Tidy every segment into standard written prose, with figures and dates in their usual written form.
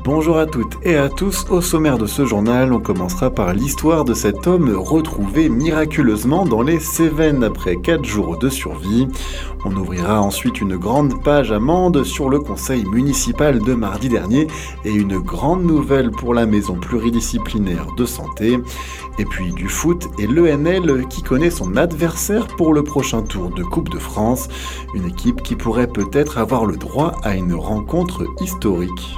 Bonjour à toutes et à tous, au sommaire de ce journal, on commencera par l'histoire de cet homme retrouvé miraculeusement dans les Cévennes après 4 jours de survie. On ouvrira ensuite une grande page amende sur le conseil municipal de mardi dernier et une grande nouvelle pour la maison pluridisciplinaire de santé. Et puis du foot et l'ENL qui connaît son adversaire pour le prochain tour de Coupe de France. Une équipe qui pourrait peut-être avoir le droit à une rencontre historique.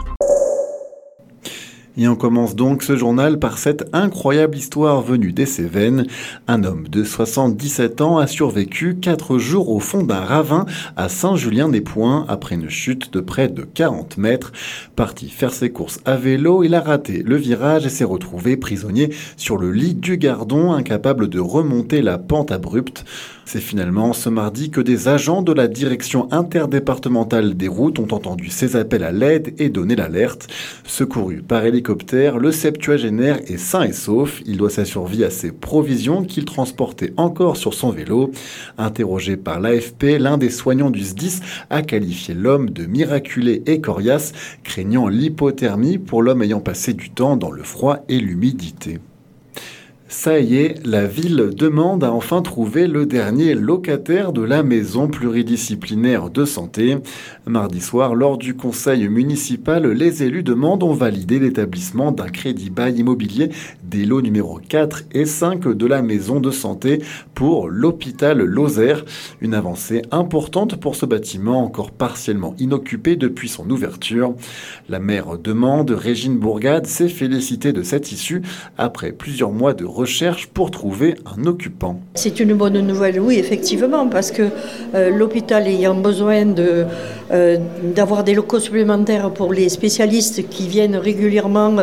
Et on commence donc ce journal par cette incroyable histoire venue des Cévennes. Un homme de 77 ans a survécu 4 jours au fond d'un ravin à Saint-Julien-des-Poings après une chute de près de 40 mètres. Parti faire ses courses à vélo, il a raté le virage et s'est retrouvé prisonnier sur le lit du Gardon, incapable de remonter la pente abrupte. C'est finalement ce mardi que des agents de la direction interdépartementale des routes ont entendu ces appels à l'aide et donné l'alerte. Secouru par hélicoptère, le septuagénaire est sain et sauf. Il doit sa survie à ses provisions qu'il transportait encore sur son vélo. Interrogé par l'AFP, l'un des soignants du SDIS a qualifié l'homme de miraculé et coriace, craignant l'hypothermie pour l'homme ayant passé du temps dans le froid et l'humidité. Ça y est, la ville de Mende a enfin trouvé le dernier locataire de la maison pluridisciplinaire de santé. Mardi soir, lors du conseil municipal, les élus de Mende ont validé l'établissement d'un crédit bail immobilier des lots numéro 4 et 5 de la maison de santé pour l'hôpital Lozère. Une avancée importante pour ce bâtiment encore partiellement inoccupé depuis son ouverture. La maire de Mende, Régine Bourgade, s'est félicitée de cette issue après plusieurs mois de recherche pour trouver un occupant. C'est une bonne nouvelle, oui, effectivement, parce que l'hôpital ayant besoin d'avoir des locaux supplémentaires pour les spécialistes qui viennent régulièrement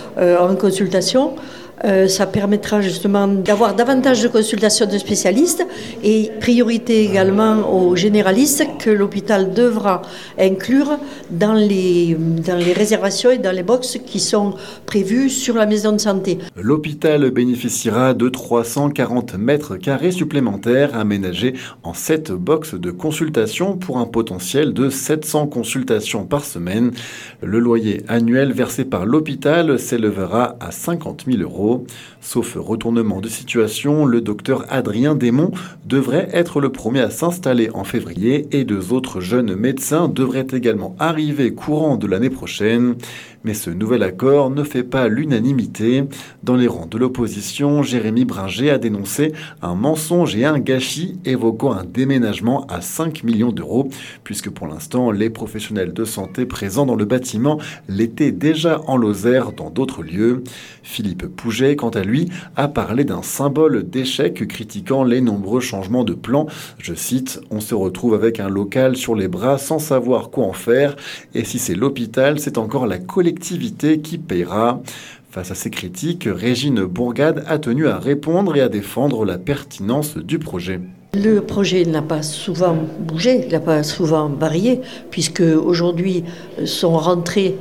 en consultation, ça permettra justement d'avoir davantage de consultations de spécialistes et priorité également aux généralistes que l'hôpital devra inclure dans les réservations et dans les boxes qui sont prévues sur la maison de santé. L'hôpital bénéficiera de 340 mètres carrés supplémentaires aménagés en 7 boxes de consultation pour un potentiel de 700 consultations par semaine. Le loyer annuel versé par l'hôpital s'élèvera à 50 000 €. Sauf retournement de situation, le docteur Adrien Desmonts devrait être le premier à s'installer en février et 2 autres jeunes médecins devraient également arriver courant de l'année prochaine. Mais ce nouvel accord ne fait pas l'unanimité. Dans les rangs de l'opposition, Jérémy Bringer a dénoncé un mensonge et un gâchis évoquant un déménagement à 5 millions €, puisque pour l'instant, les professionnels de santé présents dans le bâtiment l'étaient déjà en Lozère dans d'autres lieux. Philippe Pouget, quant à lui, a parlé d'un symbole d'échec critiquant les nombreux changements de plan. Je cite, « On se retrouve avec un local sur les bras sans savoir quoi en faire, et si c'est l'hôpital, c'est encore la collectivité qui paiera ». Face à ces critiques, Régine Bourgade a tenu à répondre et à défendre la pertinence du projet. Le projet n'a pas souvent bougé, n'a pas souvent varié, puisque aujourd'hui sont rentrés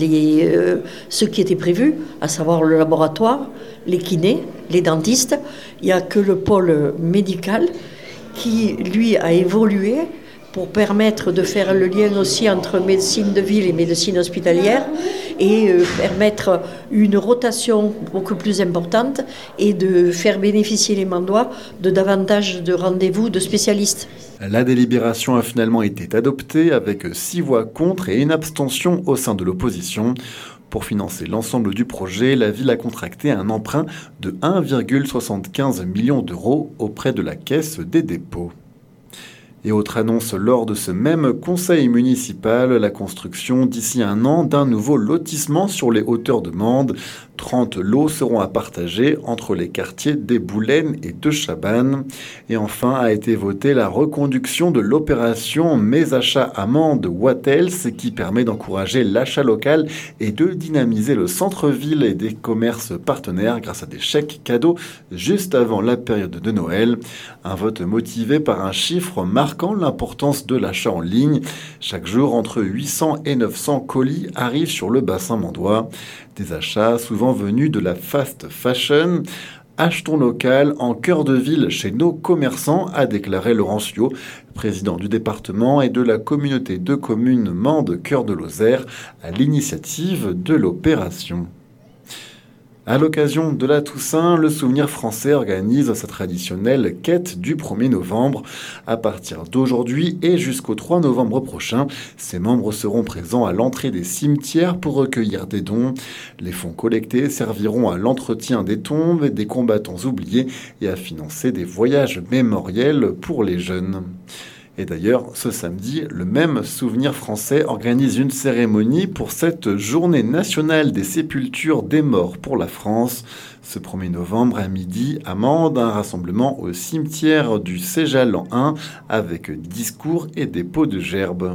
ceux qui étaient prévus, à savoir le laboratoire, les kinés, les dentistes. Il n'y a que le pôle médical qui, lui, a évolué pour permettre de faire le lien aussi entre médecine de ville et médecine hospitalière et permettre une rotation beaucoup plus importante et de faire bénéficier les Mendois de davantage de rendez-vous de spécialistes. La délibération a finalement été adoptée avec 6 voix contre et une abstention au sein de l'opposition. Pour financer l'ensemble du projet, la ville a contracté un emprunt de 1,75 million € auprès de la Caisse des dépôts. Et autre annonce lors de ce même conseil municipal, la construction d'ici un an d'un nouveau lotissement sur les hauteurs de Mende. 30 lots seront à partager entre les quartiers des Boulaines et de Chabannes. Et enfin a été votée la reconduction de l'opération Mes achats à Mende Wattels qui permet d'encourager l'achat local et de dynamiser le centre-ville et des commerces partenaires grâce à des chèques cadeaux juste avant la période de Noël. Un vote motivé par un chiffre marquant l'importance de l'achat en ligne. Chaque jour, entre 800 et 900 colis arrivent sur le bassin mendois. Des achats souvent venus de la fast fashion. Achetons local en cœur de ville chez nos commerçants, a déclaré Laurent Ciot, président du département et de la communauté de communes Mende-Cœur de Lozère, à l'initiative de l'opération. À l'occasion de la Toussaint, le Souvenir français organise sa traditionnelle quête du 1er novembre. À partir d'aujourd'hui et jusqu'au 3 novembre prochain, ses membres seront présents à l'entrée des cimetières pour recueillir des dons. Les fonds collectés serviront à l'entretien des tombes et des combattants oubliés et à financer des voyages mémoriels pour les jeunes. Et d'ailleurs, ce samedi, le même Souvenir français organise une cérémonie pour cette journée nationale des sépultures des morts pour la France. Ce 1er novembre à midi, à Mende, un rassemblement au cimetière du Céjal en 1 avec discours et dépôt de gerbes.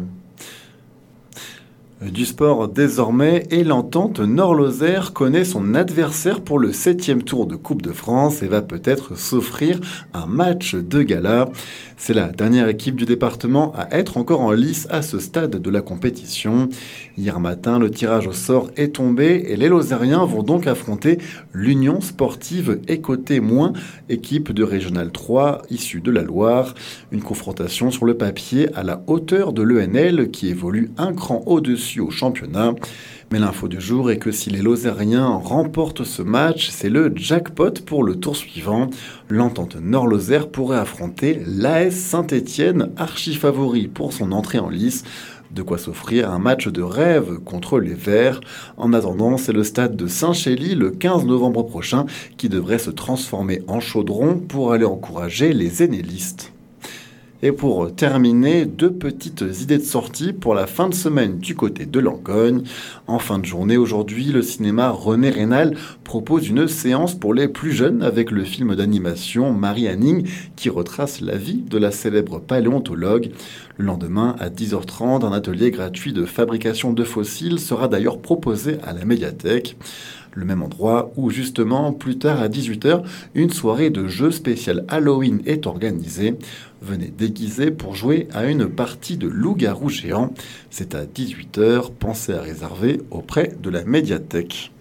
Du sport désormais, et l'entente Nord-Lozère connaît son adversaire pour le 7e tour de Coupe de France et va peut-être s'offrir un match de gala. C'est la dernière équipe du département à être encore en lice à ce stade de la compétition. Hier matin, le tirage au sort est tombé et les Lozériens vont donc affronter l'Union sportive Écoté-, équipe de Régional 3 issue de la Loire. Une confrontation sur le papier à la hauteur de l'ENL qui évolue un cran au-dessus au championnat. Mais l'info du jour est que si les Lozériens remportent ce match, c'est le jackpot pour le tour suivant. L'entente Nord-Lozère pourrait affronter l'AS Saint-Étienne, archi-favori pour son entrée en lice. De quoi s'offrir un match de rêve contre les Verts. En attendant, c'est le stade de Saint-Chély le 15 novembre prochain qui devrait se transformer en chaudron pour aller encourager les aînélistes. Et pour terminer, 2 petites idées de sortie pour la fin de semaine du côté de Langogne. En fin de journée aujourd'hui, le cinéma René Rénal propose une séance pour les plus jeunes avec le film d'animation Marie-Anning qui retrace la vie de la célèbre paléontologue. Le lendemain, à 10h30, un atelier gratuit de fabrication de fossiles sera d'ailleurs proposé à la médiathèque. Le même endroit où, justement, plus tard à 18h, une soirée de jeux spécial Halloween est organisée. Venez déguiser pour jouer à une partie de loup-garou géant. C'est à 18h, pensez à réserver auprès de la médiathèque.